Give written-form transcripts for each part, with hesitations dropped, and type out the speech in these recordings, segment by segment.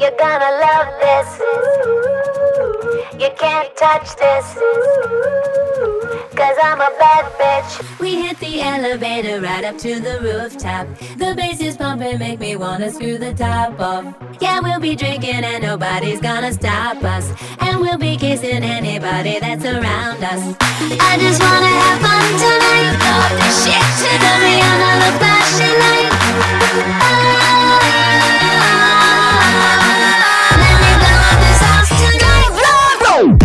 You're gonna love this. You can't touch this. 'Cause I'm a bad bitch. We hit the elevator right up to the rooftop. The bass is pumping, make me wanna screw the top off. Yeah, we'll be drinking and nobody's gonna stop us. And we'll be kissing anybody that's around us. I just wanna have fun tonight. Love this shit tonight. Put me under the flashing light. Let me blow up this house tonight. Blow.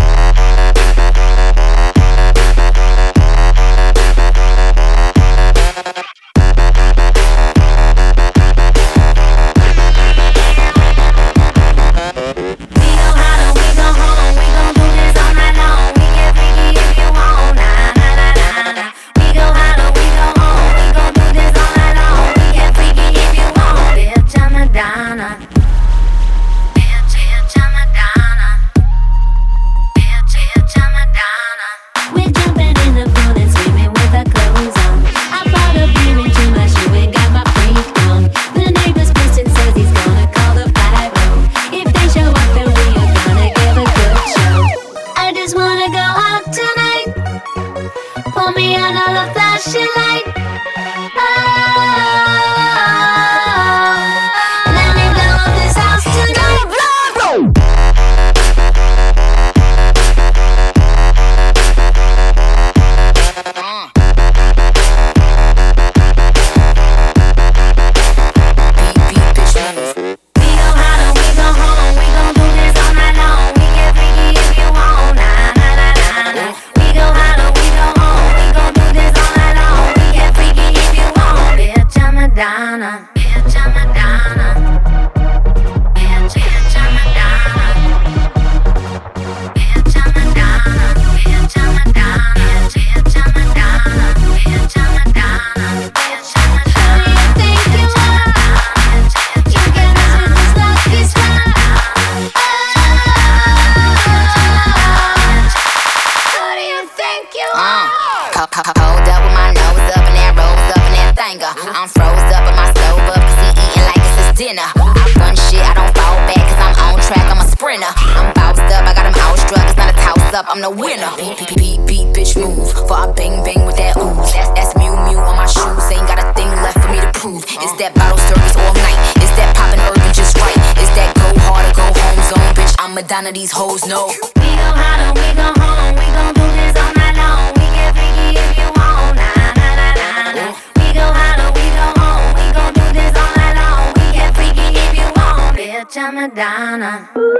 I'm the winner. Beat, bitch, move. For I bang, bang with that ooze. That's Mew Mew on my shoes. Ain't got a thing left for me to prove. It's that bottle service all night. It's that poppin' urban just right. It's that go hard or go home zone, bitch. I'm Madonna, these hoes know. We go hard and we go home. We gon' do this all night long. We get freaky if you want. Nah, nah, nah, nah, nah. We go hard and we go home. We gon' do this all night long. We get freaky if you want. Bitch, I'm Madonna.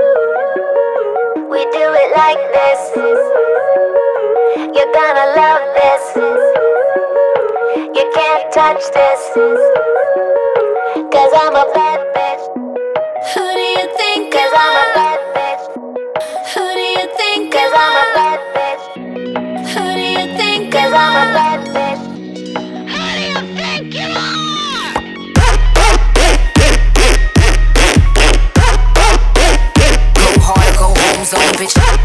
We do it like this. You're gonna love this. You can't touch this. 'Cause I'm a bad bitch. Who do you think? 'Cause I'm a bad bitch. Who do you think? 'Cause I'm a bad bitch. Who do you think? 'Cause I'm a bad bitch. Who do you think you are? Go hard or go home zone, bitch.